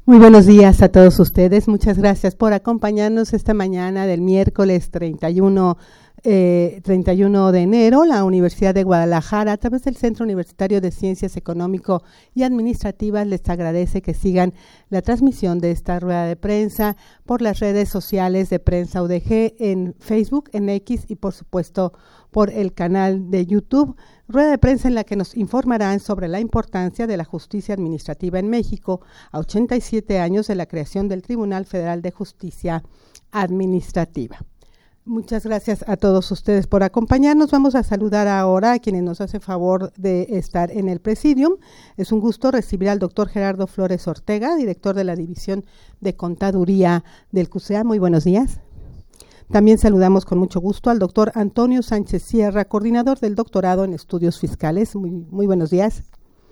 Muy buenos días a todos ustedes. Muchas gracias por acompañarnos esta mañana del miércoles 31 de enero. La Universidad de Guadalajara, a través del Centro Universitario de Ciencias Económico y Administrativas, les agradece que sigan la transmisión de esta rueda de prensa por las redes sociales de Prensa UDG en Facebook, en X y por supuesto por el canal de YouTube. Rueda de prensa en la que nos informarán sobre la importancia de la justicia administrativa en México a 87 años de la creación del Tribunal Federal de Justicia Administrativa. Muchas gracias a todos ustedes por acompañarnos. Vamos a saludar ahora a quienes nos hacen favor de estar en el Presidium. Es un gusto recibir al doctor Gerardo Flores Ortega, director de la División de Contaduría del CUSEA. Muy buenos días. También saludamos con mucho gusto al doctor Antonio Sánchez Sierra, coordinador del doctorado en estudios fiscales. Muy buenos días.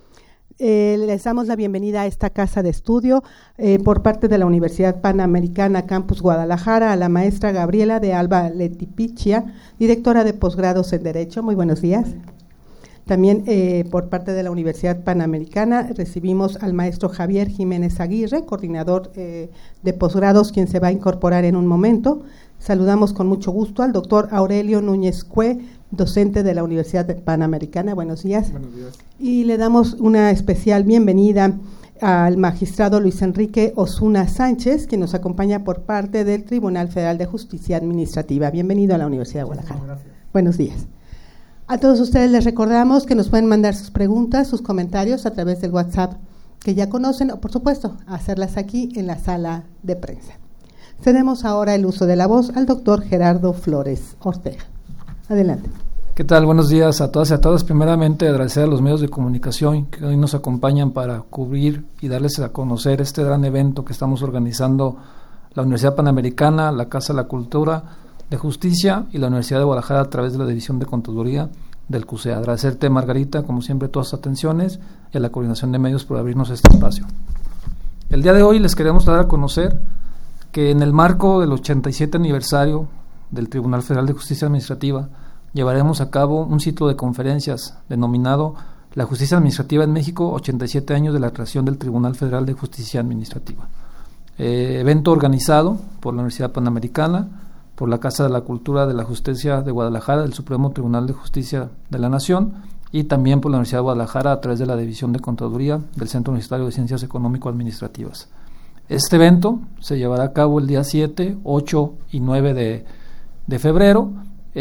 Les damos la bienvenida a esta casa de estudio por parte de la Universidad Panamericana Campus Guadalajara a la maestra Gabriela de Alba Letipichia, directora de posgrados en Derecho. Muy buenos días. También por parte de la Universidad Panamericana recibimos al maestro Javier Jiménez Aguirre, coordinador de posgrados, quien se va a incorporar en un momento. Saludamos con mucho gusto al doctor Aurelio Núñez Cue, docente de la Universidad Panamericana. Buenos días. Buenos días. Y le damos una especial bienvenida al magistrado Luis Enrique Osuna Sánchez, que nos acompaña por parte del Tribunal Federal de Justicia Administrativa. Bienvenido a la Universidad de Guadalajara. Gracias. Buenos días. A todos ustedes les recordamos que nos pueden mandar sus preguntas, sus comentarios a través del WhatsApp que ya conocen, o por supuesto, hacerlas aquí en la sala de prensa. Cedemos ahora el uso de la voz al doctor Gerardo Flores Ortega. Adelante. ¿Qué tal? Buenos días a todas y a todos. Primeramente, agradecer a los medios de comunicación que hoy nos acompañan para cubrir y darles a conocer este gran evento que estamos organizando la Universidad Panamericana, la Casa de la Cultura de Justicia y la Universidad de Guadalajara a través de la División de Contaduría del CUSEA. Agradecerte, Margarita, como siempre, todas tus atenciones y a la coordinación de medios por abrirnos este espacio. El día de hoy les queremos dar a conocer que en el marco del 87 aniversario del Tribunal Federal de Justicia Administrativa llevaremos a cabo un ciclo de conferencias denominado La Justicia Administrativa en México, 87 años de la creación del Tribunal Federal de Justicia Administrativa. Evento organizado por la Universidad Panamericana, por la Casa de la Cultura de la Justicia de Guadalajara, del Supremo Tribunal de Justicia de la Nación, y también por la Universidad de Guadalajara a través de la División de Contaduría del Centro Universitario de Ciencias Económico-Administrativas. Este evento se llevará a cabo el día 7, 8 y 9 de febrero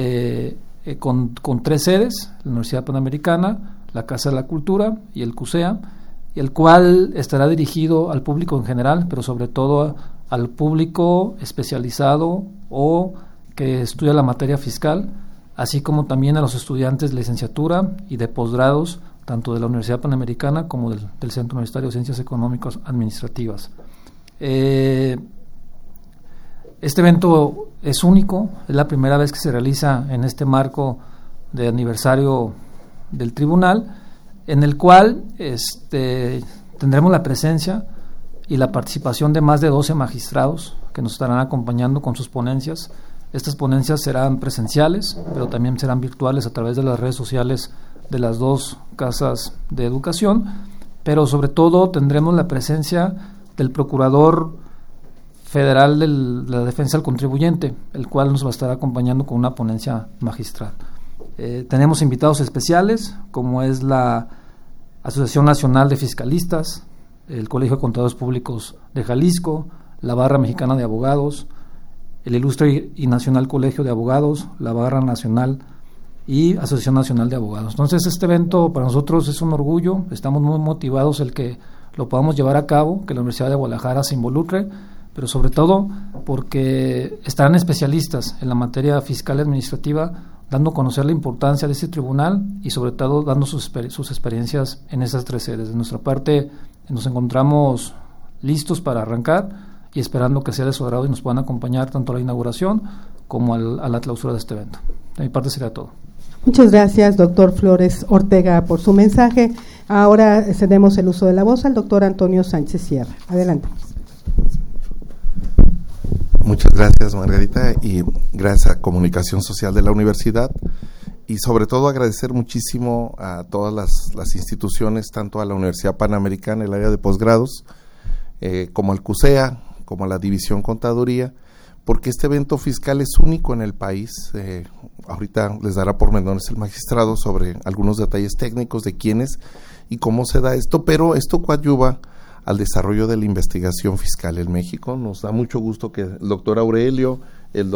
con 3 sedes, la Universidad Panamericana, la Casa de la Cultura y el CUSEA, el cual estará dirigido al público en general, pero sobre todo al público especializado o que estudia la materia fiscal, así como también a los estudiantes de licenciatura y de posgrados, tanto de la Universidad Panamericana como del Centro Universitario de Ciencias Económicas Administrativas. Este evento es único, es la primera vez que se realiza en este marco de aniversario del tribunal, en el cual tendremos la presencia y la participación de más de 12 magistrados que nos estarán acompañando con sus ponencias. Estas ponencias serán presenciales, pero también serán virtuales a través de las redes sociales de las dos casas de educación, pero sobre todo tendremos la presencia del Procurador Federal de la Defensa del Contribuyente, el cual nos va a estar acompañando con una ponencia magistral. Tenemos invitados especiales, como es la Asociación Nacional de Fiscalistas, el Colegio de Contadores Públicos de Jalisco, la Barra Mexicana de Abogados, el Ilustre y Nacional Colegio de Abogados, la Barra Nacional y Asociación Nacional de Abogados. Entonces, este evento para nosotros es un orgullo, estamos muy motivados el que lo podamos llevar a cabo, que la Universidad de Guadalajara se involucre, pero sobre todo porque estarán especialistas en la materia fiscal y administrativa, dando a conocer la importancia de este tribunal y sobre todo dando sus experiencias en esas 3 sedes. De nuestra parte nos encontramos listos para arrancar y esperando que sea de su agrado y nos puedan acompañar tanto a la inauguración como a la clausura de este evento. De mi parte sería todo. Muchas gracias, doctor Flores Ortega, por su mensaje. Ahora cedemos el uso de la voz al doctor Antonio Sánchez Sierra. Adelante. Muchas gracias, Margarita, y gracias a Comunicación Social de la Universidad, y sobre todo agradecer muchísimo a todas las instituciones, tanto a la Universidad Panamericana, el área de posgrados, como al CUSEA, como a la División Contaduría, porque este evento fiscal es único en el país. Ahorita les dará pormenores el magistrado sobre algunos detalles técnicos de quiénes y cómo se da esto, pero esto coadyuva al desarrollo de la investigación fiscal en México. Nos da mucho gusto que el doctor Aurelio, el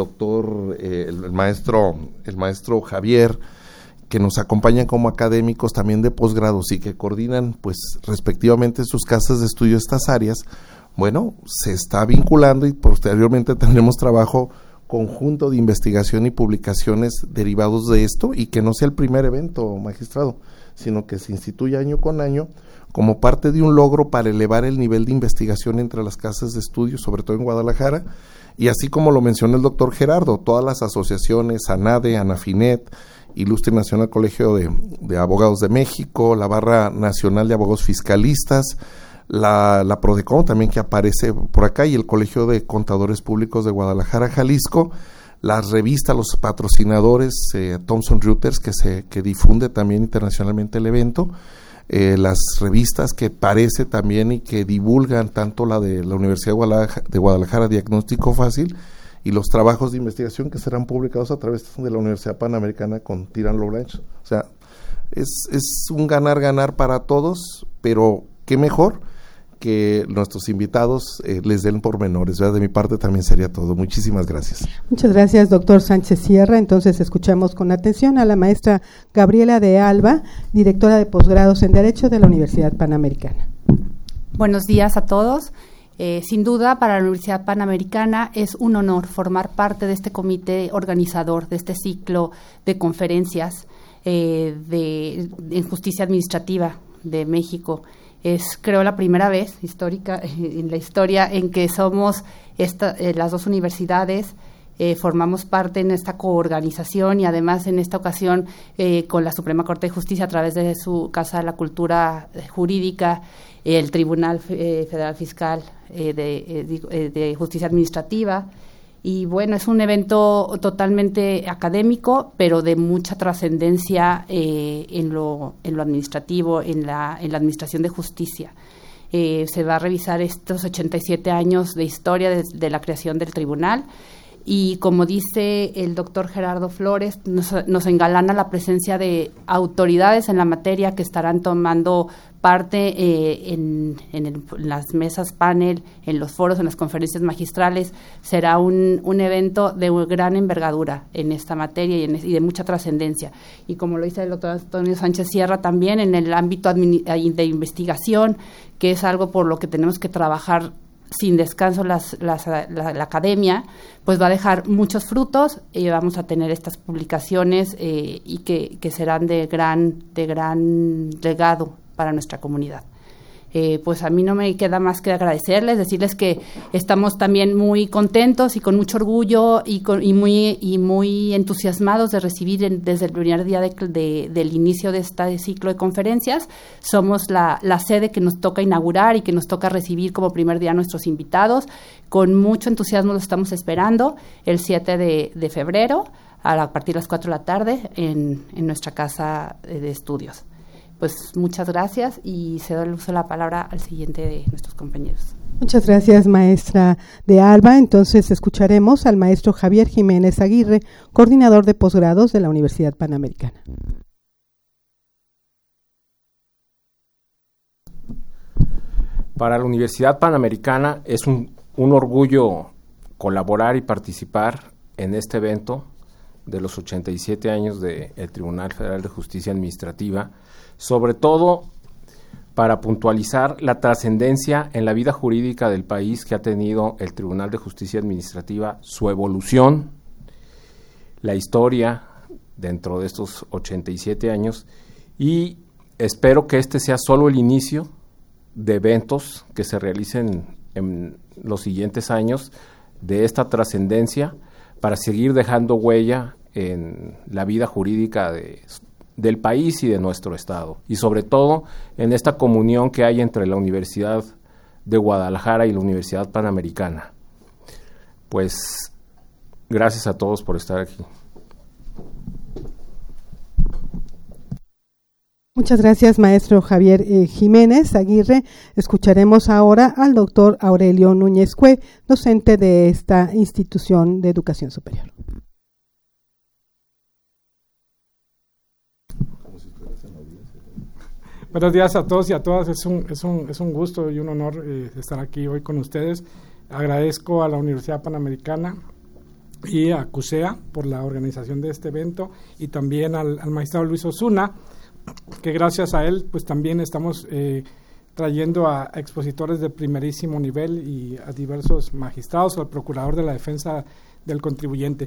maestro Javier, que nos acompañan como académicos también de posgrados y que coordinan pues respectivamente sus casas de estudio estas áreas, bueno, se está vinculando y posteriormente tendremos trabajo conjunto de investigación y publicaciones derivados de esto, y que no sea el primer evento, magistrado, sino que se instituya año con año como parte de un logro para elevar el nivel de investigación entre las casas de estudio, sobre todo en Guadalajara, y así como lo mencionó el doctor Gerardo, todas las asociaciones, ANADE, ANAFINET, Ilustre Nacional Colegio de Abogados de México, la Barra Nacional de Abogados Fiscalistas, la PRODECON también, que aparece por acá, y el Colegio de Contadores Públicos de Guadalajara, Jalisco, las revistas, los patrocinadores, Thomson Reuters, que difunde también internacionalmente el evento, las revistas que parece también y que divulgan tanto la de la Universidad de Guadalajara, Diagnóstico Fácil, y los trabajos de investigación que serán publicados a través de la Universidad Panamericana con Tirán Loblanch. O sea, es un ganar-ganar para todos, pero qué mejor que nuestros invitados les den pormenores, ¿verdad? De mi parte también sería todo. Muchísimas gracias. Muchas gracias, doctor Sánchez Sierra. Entonces escuchamos con atención a la maestra Gabriela de Alba, directora de posgrados en Derecho de la Universidad Panamericana. Buenos días a todos. Sin duda, para la Universidad Panamericana es un honor formar parte de este comité organizador, de este ciclo de conferencias en justicia administrativa de México. Es, creo, la primera vez histórica en la historia en que somos las dos universidades, formamos parte en esta coorganización, y además en esta ocasión con la Suprema Corte de Justicia a través de su Casa de la Cultura Jurídica, el Tribunal Federal Fiscal de Justicia Administrativa. Y bueno, es un evento totalmente académico, pero de mucha trascendencia en lo administrativo, en la administración de justicia. Se va a revisar estos 87 años de historia de la creación del tribunal, y como dice el doctor Gerardo Flores, nos engalana la presencia de autoridades en la materia que estarán tomando parte en las mesas panel, en los foros, en las conferencias magistrales. Será un evento de gran envergadura en esta materia y de mucha trascendencia. Y como lo dice el doctor Antonio Sánchez Sierra, también en el ámbito de investigación, que es algo por lo que tenemos que trabajar sin descanso la academia, pues va a dejar muchos frutos, y vamos a tener estas publicaciones y que serán de gran legado para nuestra comunidad. Pues a mí no me queda más que agradecerles, decirles que estamos también muy contentos y con mucho orgullo y muy entusiasmados de recibir desde el primer día del inicio de este ciclo de conferencias. Somos la sede que nos toca inaugurar y que nos toca recibir como primer día a nuestros invitados. Con mucho entusiasmo los estamos esperando el 7 de febrero a partir de las 4 de la tarde en nuestra casa de estudios. Pues muchas gracias, y cedo el uso de la palabra al siguiente de nuestros compañeros. Muchas gracias, maestra de Alba. Entonces escucharemos al maestro Javier Jiménez Aguirre, coordinador de posgrados de la Universidad Panamericana. Para la Universidad Panamericana es un orgullo colaborar y participar en este evento de los 87 años del Tribunal Federal de Justicia Administrativa, sobre todo para puntualizar la trascendencia en la vida jurídica del país que ha tenido el Tribunal de Justicia Administrativa, su evolución, la historia dentro de estos 87 años, y espero que este sea solo el inicio de eventos que se realicen en los siguientes años de esta trascendencia, para seguir dejando huella en la vida jurídica del país y de nuestro estado, y sobre todo en esta comunión que hay entre la Universidad de Guadalajara y la Universidad Panamericana. Pues gracias a todos por estar aquí. Muchas gracias, maestro Javier Jiménez Aguirre. Escucharemos ahora al doctor Aurelio Núñez Cue, docente de esta institución de educación superior. Buenos días a todos y a todas. Es un gusto y un honor estar aquí hoy con ustedes. Agradezco a la Universidad Panamericana y a CUSEA por la organización de este evento, y también al magistrado Luis Osuna, que gracias a él pues también estamos trayendo a expositores de primerísimo nivel y a diversos magistrados, al procurador de la defensa del contribuyente.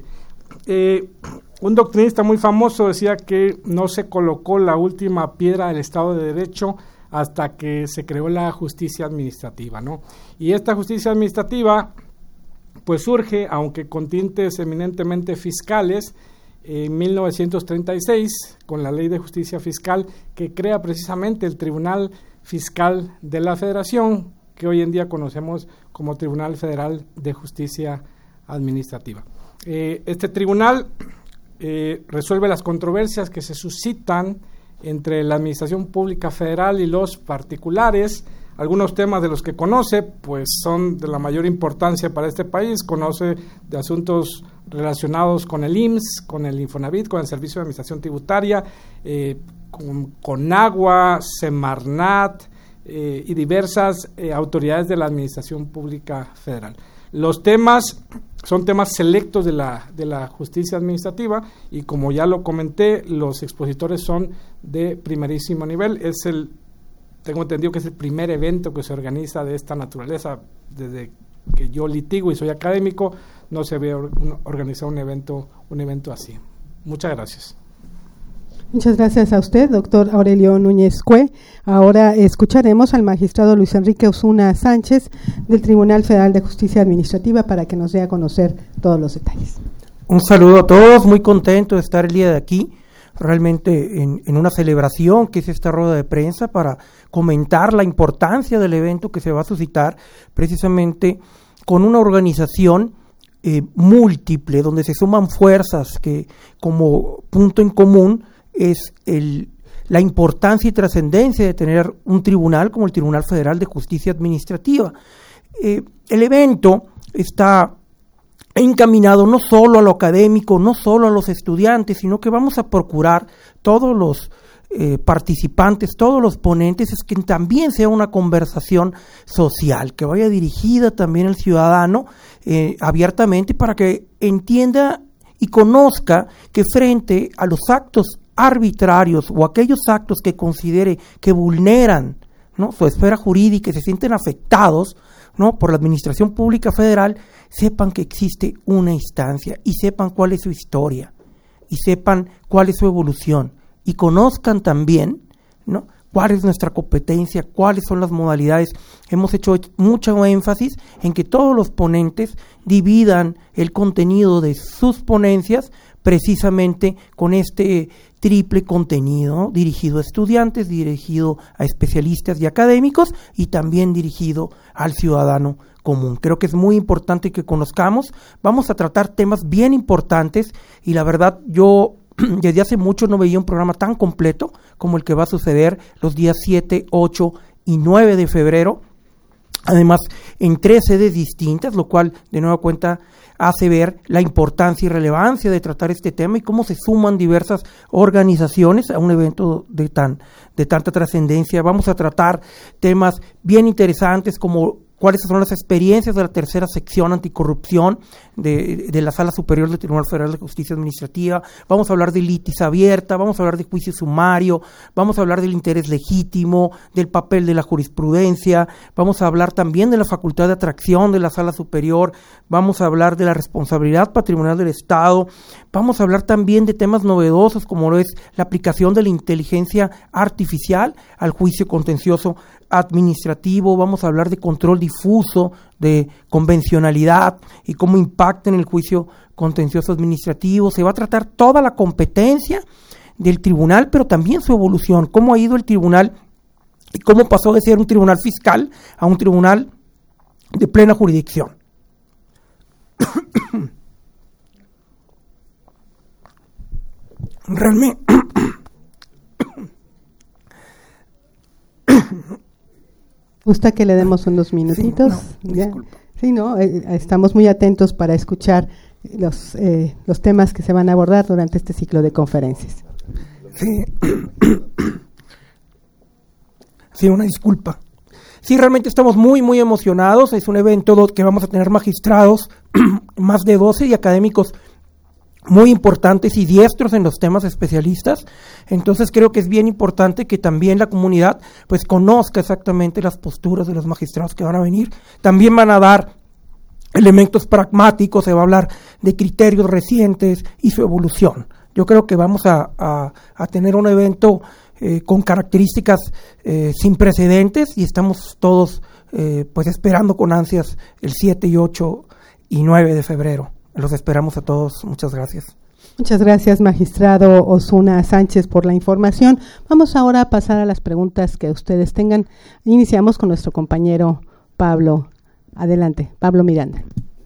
Un doctrinista muy famoso decía que no se colocó la última piedra del Estado de Derecho hasta que se creó la justicia administrativa, ¿no? Y esta justicia administrativa pues surge, aunque con tintes eminentemente fiscales, en 1936, con la Ley de Justicia Fiscal, que crea precisamente el Tribunal Fiscal de la Federación, que hoy en día conocemos como Tribunal Federal de Justicia Administrativa. Este tribunal resuelve las controversias que se suscitan entre la Administración Pública Federal y los particulares. Algunos temas de los que conoce pues son de la mayor importancia para este país. Conoce de asuntos relacionados con el IMSS, con el Infonavit, con el Servicio de Administración Tributaria, con Agua, Semarnat y diversas autoridades de la Administración Pública Federal. Los temas son temas selectos de la justicia administrativa, y como ya lo comenté, los expositores son de primerísimo nivel. Tengo entendido que es el primer evento que se organiza de esta naturaleza. Desde que yo litigo y soy académico, no se había organizado un evento así. Muchas gracias. Muchas gracias a usted, doctor Aurelio Núñez Cue. Ahora escucharemos al magistrado Luis Enrique Osuna Sánchez del Tribunal Federal de Justicia Administrativa para que nos dé a conocer todos los detalles. Un saludo a todos, muy contento de estar el día de aquí, realmente en una celebración que es esta rueda de prensa para comentar la importancia del evento que se va a suscitar precisamente con una organización múltiple, donde se suman fuerzas que como punto en común es la importancia y trascendencia de tener un tribunal como el Tribunal Federal de Justicia Administrativa. El evento está encaminado no solo a lo académico, no solo a los estudiantes, sino que vamos a procurar todos los participantes, todos los ponentes, es que también sea una conversación social, que vaya dirigida también al ciudadano abiertamente, para que entienda y conozca que frente a los actos arbitrarios o aquellos actos que considere que vulneran, ¿no?, su esfera jurídica y se sienten afectados, ¿no?, por la Administración Pública Federal, sepan que existe una instancia y sepan cuál es su historia y sepan cuál es su evolución y conozcan también, ¿no?, cuál es nuestra competencia, cuáles son las modalidades. Hemos hecho mucho énfasis en que todos los ponentes dividan el contenido de sus ponencias precisamente con este triple contenido, ¿no?, dirigido a estudiantes, dirigido a especialistas y académicos, y también dirigido al ciudadano común. Creo que es muy importante que conozcamos. Vamos a tratar temas bien importantes, y la verdad yo desde hace mucho no veía un programa tan completo como el que va a suceder los días 7, 8 y 9 de febrero. Además, en 3 sedes distintas, lo cual de nueva cuenta hace ver la importancia y relevancia de tratar este tema y cómo se suman diversas organizaciones a un evento de tanta trascendencia. Vamos a tratar temas bien interesantes como cuáles son las experiencias de la tercera sección anticorrupción de la Sala Superior del Tribunal Federal de Justicia Administrativa. Vamos a hablar de litis abierta, vamos a hablar de juicio sumario, vamos a hablar del interés legítimo, del papel de la jurisprudencia, vamos a hablar también de la facultad de atracción de la Sala Superior, vamos a hablar de la responsabilidad patrimonial del Estado, vamos a hablar también de temas novedosos como lo es la aplicación de la inteligencia artificial al juicio contencioso administrativo, vamos a hablar de control difuso, de convencionalidad y cómo impacta en el juicio contencioso administrativo. Se va a tratar toda la competencia del tribunal, pero también su evolución, cómo ha ido el tribunal y cómo pasó de ser un tribunal fiscal a un tribunal de plena jurisdicción. ¿Gusta que le demos unos minutitos? Sí, no, estamos muy atentos para escuchar los temas que se van a abordar durante este ciclo de conferencias. Sí. Sí, una disculpa. Sí, realmente estamos muy, muy emocionados. Es un evento que vamos a tener magistrados, más de 12 y académicos muy importantes y diestros en los temas especialistas. Entonces creo que es bien importante que también la comunidad pues conozca exactamente las posturas de los magistrados que van a venir. También van a dar elementos pragmáticos, se va a hablar de criterios recientes y su evolución. Yo creo que vamos a tener un evento con características sin precedentes y estamos todos pues esperando con ansias el 7 y 8 y 9 de febrero. Los esperamos a todos. Muchas gracias. Muchas gracias, magistrado Osuna Sánchez, por la información. Vamos ahora a pasar a las preguntas que ustedes tengan. Iniciamos con nuestro compañero Pablo. Adelante, Pablo Miranda.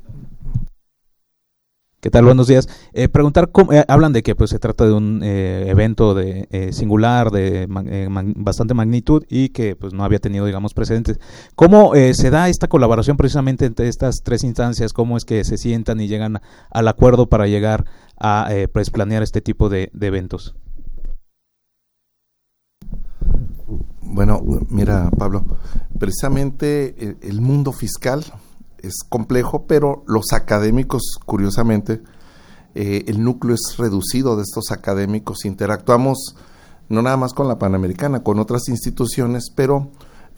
¿Qué tal? Buenos días. Preguntar, hablan de que pues se trata de un evento de singular, de bastante magnitud y que pues no había tenido, digamos, precedentes. ¿Cómo se da esta colaboración precisamente entre estas tres instancias? ¿Cómo es que se sientan y llegan al acuerdo para llegar a pues planear este tipo de eventos? Bueno, mira, Pablo, precisamente el mundo fiscal es complejo, pero los académicos, curiosamente, el núcleo es reducido de estos académicos. Interactuamos no nada más con la Panamericana, con otras instituciones, pero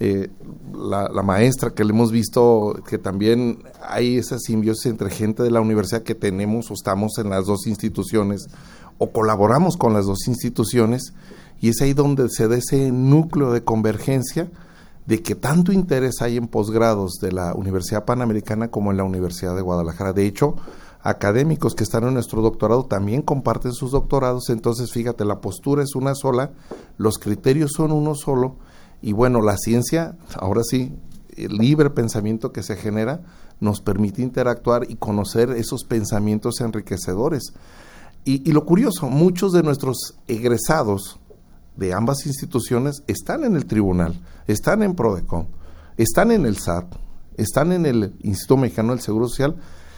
la maestra que le hemos visto, que también hay esa simbiosis entre gente de la universidad que tenemos o estamos en las dos instituciones o colaboramos con las dos instituciones, y es ahí donde se da ese núcleo de convergencia de que tanto interés hay en posgrados de la Universidad Panamericana como en la Universidad de Guadalajara. De hecho, académicos que están en nuestro doctorado también comparten sus doctorados. Entonces, fíjate, la postura es una sola, los criterios son uno solo, y bueno, la ciencia, ahora sí, el libre pensamiento que se genera nos permite interactuar y conocer esos pensamientos enriquecedores. Y lo curioso, muchos de nuestros egresados de ambas instituciones están en el tribunal, están en Prodecon, están en el SAT, están en el Instituto Mexicano del Seguro Social,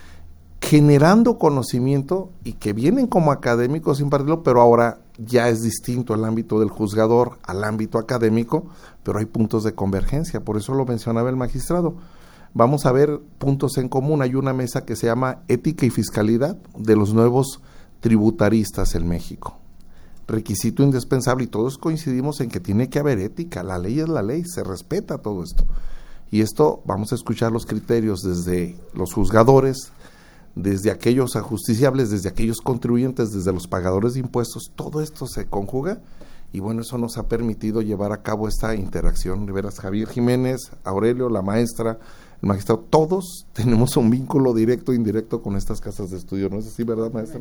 generando conocimiento y que vienen como académicos sin impartirlo, pero ahora ya es distinto el ámbito del juzgador al ámbito académico, pero hay puntos de convergencia, por eso lo mencionaba el magistrado. Vamos a ver puntos en común. Hay una mesa que se llama Ética y Fiscalidad de los nuevos tributaristas en México. Requisito indispensable, y todos coincidimos en que tiene que haber ética, la ley es la ley, se respeta todo esto. Y esto vamos a escuchar los criterios desde los juzgadores, desde aquellos ajusticiables, desde aquellos contribuyentes, desde los pagadores de impuestos, todo esto se conjuga y bueno, eso nos ha permitido llevar a cabo esta interacción. De veras, Javier Jiménez, Aurelio, la maestra, el magistrado, todos tenemos un vínculo directo e indirecto con estas casas de estudio, ¿no es así, verdad, maestra?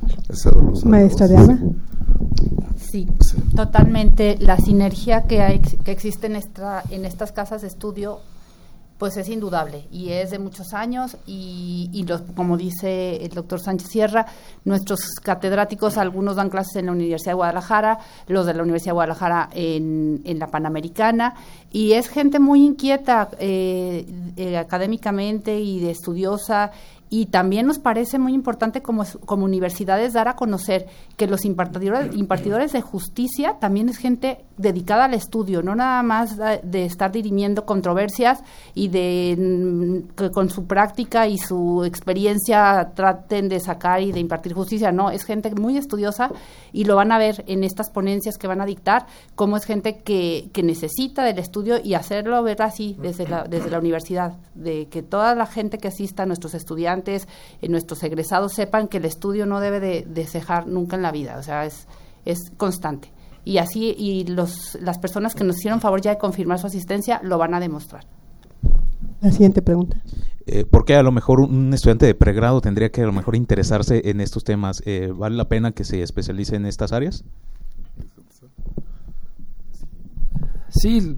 Maestra Diana. Sí, totalmente. La sinergia que existe en estas casas de estudio pues es indudable y es de muchos años y como dice el doctor Sánchez Sierra, nuestros catedráticos, algunos dan clases en la Universidad de Guadalajara, los de la Universidad de Guadalajara en la Panamericana, y es gente muy inquieta académicamente y de estudiosa, y también nos parece muy importante como universidades dar a conocer que los impartidores de justicia también es gente dedicada al estudio, no nada más de estar dirimiendo controversias y de que con su práctica y su experiencia traten de sacar y de impartir justicia. No, es gente muy estudiosa y lo van a ver en estas ponencias que van a dictar, cómo es gente que necesita del estudio y hacerlo ver así desde la universidad, de que toda la gente que asista, nuestros estudiantes, nuestros egresados, sepan que el estudio no debe de cejar nunca en la vida, o sea, es constante. Y así, y las personas que nos hicieron favor ya de confirmar su asistencia lo van a demostrar. La siguiente pregunta. ¿Por qué a lo mejor un estudiante de pregrado tendría que a lo mejor interesarse en estos temas? ¿Vale la pena que se especialice en estas áreas? Sí,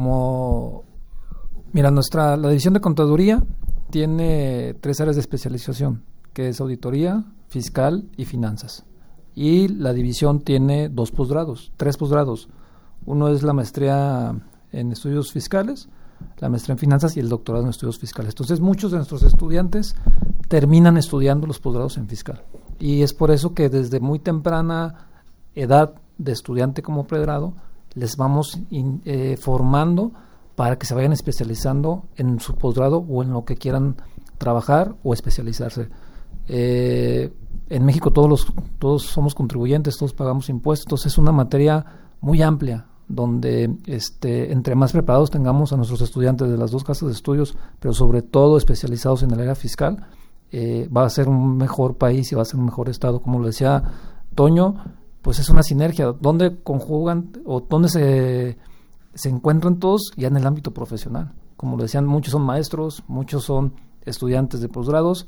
mira, la división de contaduría tiene 3 áreas de especialización, que es auditoría, fiscal y finanzas. Y la división tiene 3 posgrados. Uno es la maestría en estudios fiscales, la maestría en finanzas y el doctorado en estudios fiscales. Entonces, muchos de nuestros estudiantes terminan estudiando los posgrados en fiscal. Y es por eso que desde muy temprana edad de estudiante como pregrado, les vamos formando para que se vayan especializando en su posgrado o en lo que quieran trabajar o especializarse. En México todos somos contribuyentes, todos pagamos impuestos, entonces es una materia muy amplia, donde entre más preparados tengamos a nuestros estudiantes de las dos casas de estudios, pero sobre todo especializados en el área fiscal, va a ser un mejor país y va a ser un mejor estado. Como lo decía Toño, pues es una sinergia, donde conjugan o donde se encuentran todos ya en el ámbito profesional. Como lo decían, muchos son maestros, muchos son estudiantes de posgrados,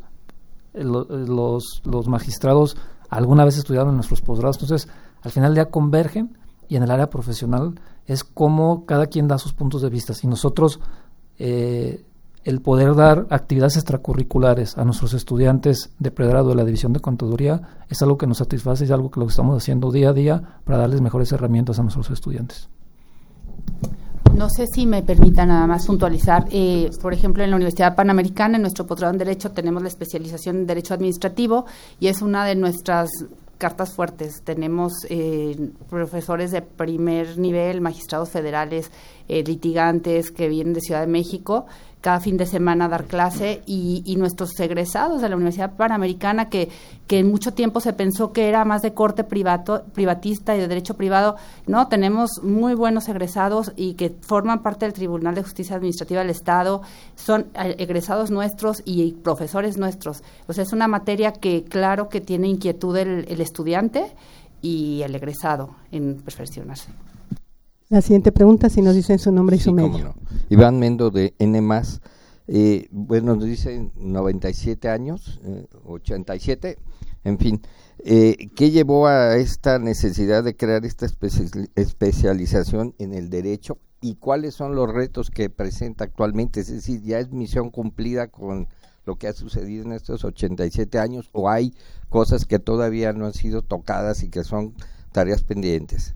los magistrados alguna vez estudiaron en nuestros posgrados, entonces al final ya convergen, y en el área profesional es como cada quien da sus puntos de vista. Y nosotros, el poder dar actividades extracurriculares a nuestros estudiantes de pregrado de la división de contaduría es algo que nos satisface, es algo que lo que estamos haciendo día a día para darles mejores herramientas a nuestros estudiantes. No sé si me permita nada más puntualizar. Por ejemplo, en la Universidad Panamericana, en nuestro posgrado en Derecho, tenemos la especialización en Derecho Administrativo y es una de nuestras cartas fuertes. Tenemos profesores de primer nivel, magistrados federales, litigantes que vienen de Ciudad de México cada fin de semana a dar clase, y nuestros egresados de la Universidad Panamericana, que en mucho tiempo se pensó que era más de corte privatista y de derecho privado. No, tenemos muy buenos egresados y que forman parte del Tribunal de Justicia Administrativa del Estado, son egresados nuestros y profesores nuestros. O sea, es una materia que claro que tiene inquietud el estudiante y el egresado en perfeccionarse. La siguiente pregunta, si nos dicen su nombre y su medio. No. Iván Mendo, de N+. Bueno, nos dicen 97 años, 87, en fin. ¿Qué llevó a esta necesidad de crear esta especialización en el derecho y cuáles son los retos que presenta actualmente? Es decir, ¿ya es misión cumplida con lo que ha sucedido en estos 87 años o hay cosas que todavía no han sido tocadas y que son tareas pendientes?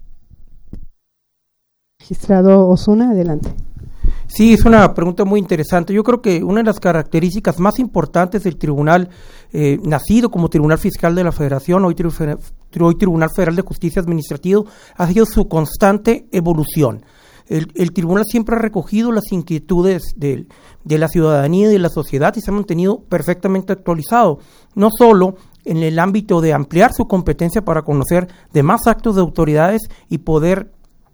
Magistrado Osuna, adelante. Sí, es una pregunta muy interesante. Yo creo que una de las características más importantes del tribunal, nacido como Tribunal Fiscal de la Federación, hoy Tribunal Federal de Justicia Administrativa, ha sido su constante evolución. El tribunal siempre ha recogido las inquietudes de la ciudadanía y de la sociedad y se ha mantenido perfectamente actualizado, no solo en el ámbito de ampliar su competencia para conocer demás actos de autoridades y poder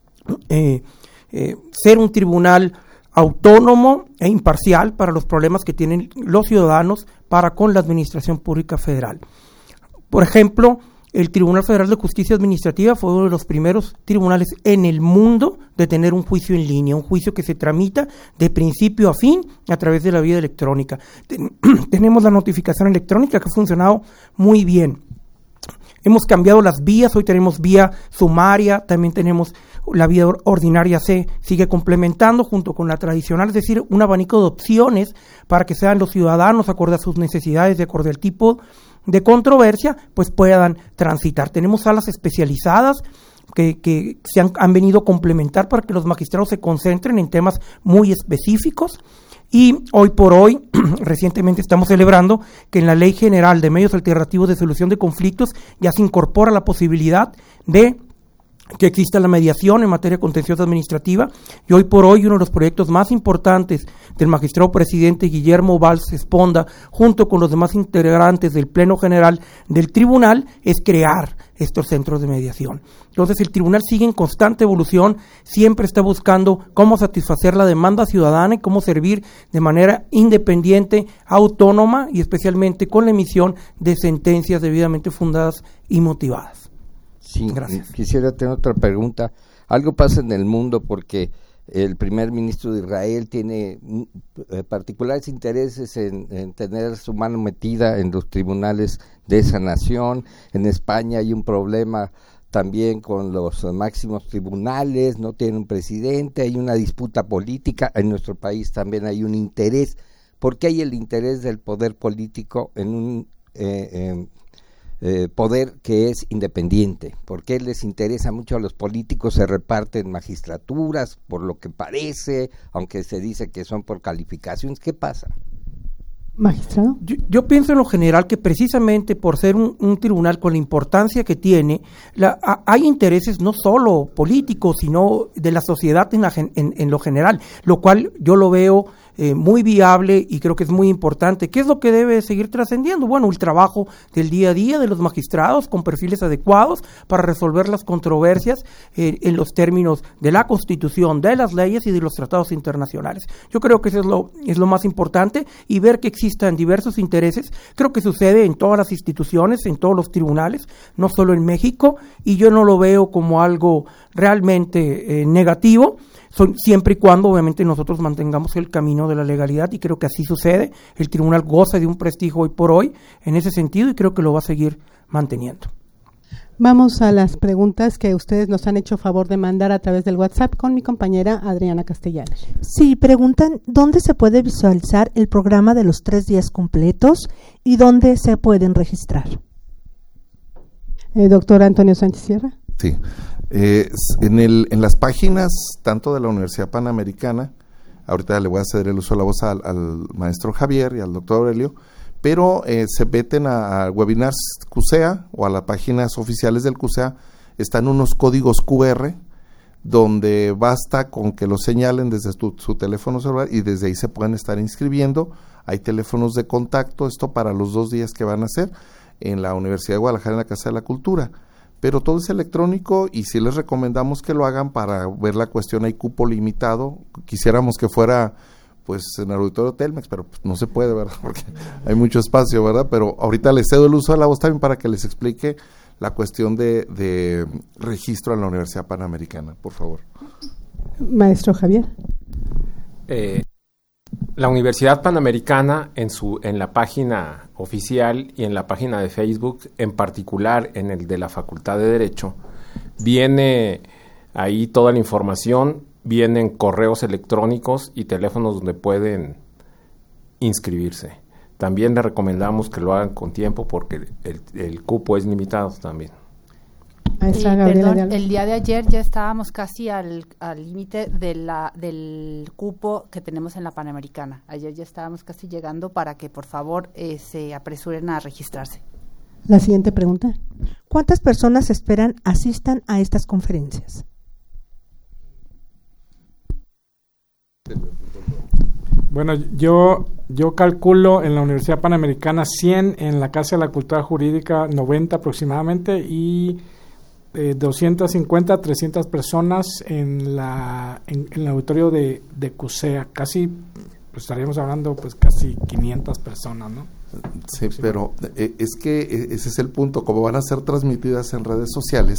ser un tribunal autónomo e imparcial para los problemas que tienen los ciudadanos para con la administración pública federal. Por ejemplo, el Tribunal Federal de Justicia Administrativa fue uno de los primeros tribunales en el mundo de tener un juicio en línea, un juicio que se tramita de principio a fin a través de la vía electrónica. Tenemos la notificación electrónica que ha funcionado muy bien. Hemos cambiado las vías, hoy tenemos vía sumaria, también tenemos la vía ordinaria, se sigue complementando junto con la tradicional, es decir, un abanico de opciones para que sean los ciudadanos, acorde a sus necesidades, de acuerdo al tipo de controversia, pues puedan transitar. Tenemos salas especializadas que se han venido a complementar para que los magistrados se concentren en temas muy específicos. Y hoy por hoy, recientemente estamos celebrando que en la Ley General de Medios Alternativos de Solución de Conflictos ya se incorpora la posibilidad de que exista la mediación en materia contenciosa administrativa, y hoy por hoy uno de los proyectos más importantes del magistrado presidente Guillermo Valls Esponda, junto con los demás integrantes del Pleno General del Tribunal, es crear estos centros de mediación. Entonces el Tribunal sigue en constante evolución, siempre está buscando cómo satisfacer la demanda ciudadana y cómo servir de manera independiente, autónoma y especialmente con la emisión de sentencias debidamente fundadas y motivadas. Sí, gracias. Quisiera tener otra pregunta. Algo pasa en el mundo porque el primer ministro de Israel tiene particulares intereses en tener su mano metida en los tribunales de esa nación. En España hay un problema también con los máximos tribunales, no tienen un presidente, hay una disputa política. En nuestro país también hay un interés. ¿Por qué hay el interés del poder político en poder que es independiente. ¿Por qué les interesa mucho a los políticos? Se reparten magistraturas, por lo que parece, aunque se dice que son por calificaciones. ¿Qué pasa? Magistrado. Yo pienso en lo general que precisamente por ser un tribunal con la importancia que tiene, hay intereses no solo políticos, sino de la sociedad en lo general, lo cual yo lo veo muy viable y creo que es muy importante. ¿Qué es lo que debe seguir trascendiendo? Bueno, el trabajo del día a día de los magistrados con perfiles adecuados para resolver las controversias en los términos de la Constitución, de las leyes y de los tratados internacionales. Yo creo que eso es lo más importante, y ver que existan diversos intereses. Creo que sucede en todas las instituciones, en todos los tribunales, no solo en México, y yo no lo veo como algo realmente negativo, siempre y cuando obviamente nosotros mantengamos el camino de la legalidad, y creo que así sucede. El tribunal goza de un prestigio hoy por hoy en ese sentido, y creo que lo va a seguir manteniendo. Vamos a las preguntas que ustedes nos han hecho favor de mandar a través del WhatsApp con mi compañera Adriana Castellanos. Sí, preguntan dónde se puede visualizar el programa de los 3 días completos y dónde se pueden registrar. Doctor Antonio Sánchez Sierra. Sí, en las páginas tanto de la Universidad Panamericana, ahorita le voy a ceder el uso de la voz al maestro Javier y al doctor Aurelio, pero se meten a webinars CUSEA o a las páginas oficiales del CUSEA, están unos códigos QR donde basta con que lo señalen desde su teléfono celular y desde ahí se pueden estar inscribiendo. Hay teléfonos de contacto, esto para los 2 días que van a hacer en la Universidad de Guadalajara, en la Casa de la Cultura, pero todo es electrónico, y sí les recomendamos que lo hagan para ver la cuestión. Hay cupo limitado, quisiéramos que fuera pues en el auditorio Telmex, pero pues, no se puede, ¿verdad? Porque hay mucho espacio, ¿verdad? Pero ahorita les cedo el uso de la voz también para que les explique la cuestión de registro en la Universidad Panamericana, por favor. Maestro Javier. La Universidad Panamericana en la página oficial y en la página de Facebook, en particular en el de la Facultad de Derecho, viene ahí toda la información, vienen correos electrónicos y teléfonos donde pueden inscribirse. También les recomendamos que lo hagan con tiempo porque el cupo es limitado también. Perdón, el día de ayer ya estábamos casi al límite del cupo que tenemos en la Panamericana. Ayer ya estábamos casi llegando para que por favor se apresuren a registrarse. La siguiente pregunta. ¿Cuántas personas esperan asistan a estas conferencias? Bueno, yo calculo en la Universidad Panamericana 100, en la Casa de la Cultura Jurídica 90 aproximadamente, y 250 a 300 personas en el auditorio de CUSEA. Casi, pues estaríamos hablando pues casi 500 personas, ¿no? Sí, pero es que ese es el punto. Como van a ser transmitidas en redes sociales,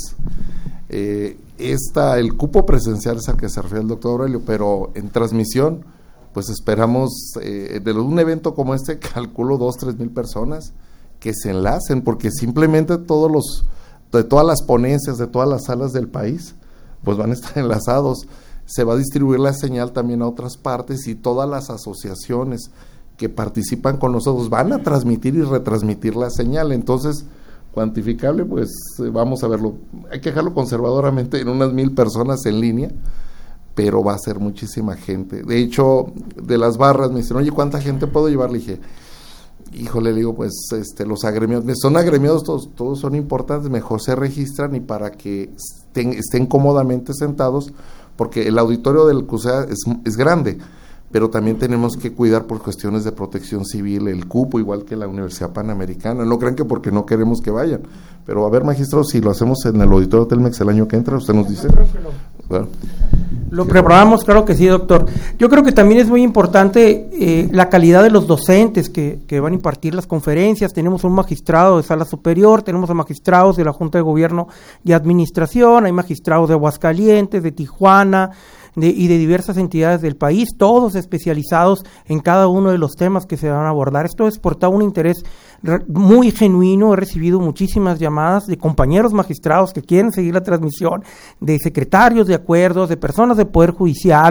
el cupo presencial es al que se refiere el doctor Aurelio, pero en transmisión pues esperamos de un evento como este, calculo 2-3 mil personas que se enlacen, porque simplemente de todas las ponencias, de todas las salas del país, pues van a estar enlazados. Se va a distribuir la señal también a otras partes, y todas las asociaciones que participan con nosotros van a transmitir y retransmitir la señal. Entonces, cuantificable, pues vamos a verlo. Hay que dejarlo conservadoramente en unas 1,000 personas en línea, pero va a ser muchísima gente. De hecho, de las barras me dicen, oye, ¿cuánta gente puedo llevar? Le dije, híjole, le digo, pues los agremiados, son agremiados, todos son importantes, mejor se registran, y para que estén cómodamente sentados, porque el auditorio del CUSEA es grande, pero también tenemos que cuidar por cuestiones de protección civil el cupo, igual que la Universidad Panamericana. No crean que porque no queremos que vayan, pero a ver, magistrados, si lo hacemos en el auditorio Telmex el año que entra, usted nos dice. Bueno. Lo preparamos, claro que sí, doctor. Yo creo que también es muy importante la calidad de los docentes que van a impartir las conferencias. Tenemos un magistrado de sala superior, tenemos a magistrados de la Junta de Gobierno y Administración, hay magistrados de Aguascalientes, de Tijuana, y de diversas entidades del país, todos especializados en cada uno de los temas que se van a abordar. Esto ha despertado un interés muy genuino. He recibido muchísimas llamadas de compañeros magistrados que quieren seguir la transmisión, de secretarios de acuerdos, de personas de Poder Judicial,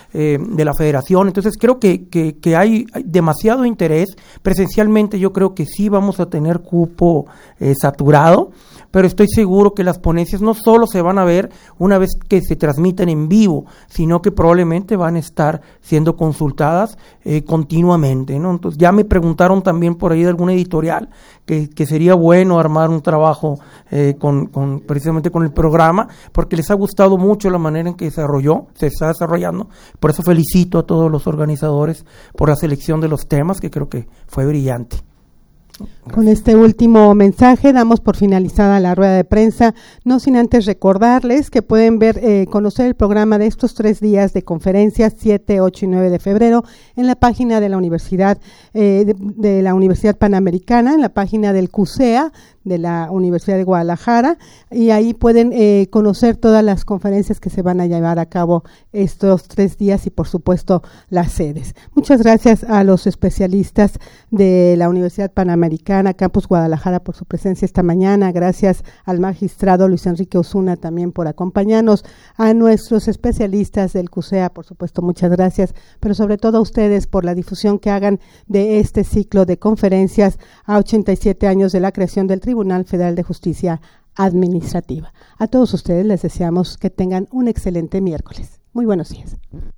de la federación. Entonces creo que hay demasiado interés. Presencialmente yo creo que sí vamos a tener cupo saturado, pero estoy seguro que las ponencias no solo se van a ver una vez que se transmiten en vivo, sino que probablemente van a estar siendo consultadas continuamente, ¿no? Entonces ya me preguntaron también por ahí de alguna editorial que sería bueno armar un trabajo precisamente con el programa, porque les ha gustado mucho la manera en que se está desarrollando. Por eso felicito a todos los organizadores por la selección de los temas, que creo que fue brillante. Con este último mensaje damos por finalizada la rueda de prensa, no sin antes recordarles que pueden conocer el programa de estos 3 días de conferencias 7, 8 y 9 de febrero en la página de la Universidad de la Universidad Panamericana, en la página del CUSEA de la Universidad de Guadalajara, y ahí pueden conocer todas las conferencias que se van a llevar a cabo estos 3 días y por supuesto las sedes. Muchas gracias a los especialistas de la Universidad Panamericana, Campus Guadalajara, por su presencia esta mañana. Gracias al magistrado Luis Enrique Osuna también por acompañarnos, a nuestros especialistas del CUSEA, por supuesto, muchas gracias, pero sobre todo a ustedes por la difusión que hagan de este ciclo de conferencias a 87 años de la creación del Tribunal Federal de Justicia Administrativa. A todos ustedes les deseamos que tengan un excelente miércoles. Muy buenos días.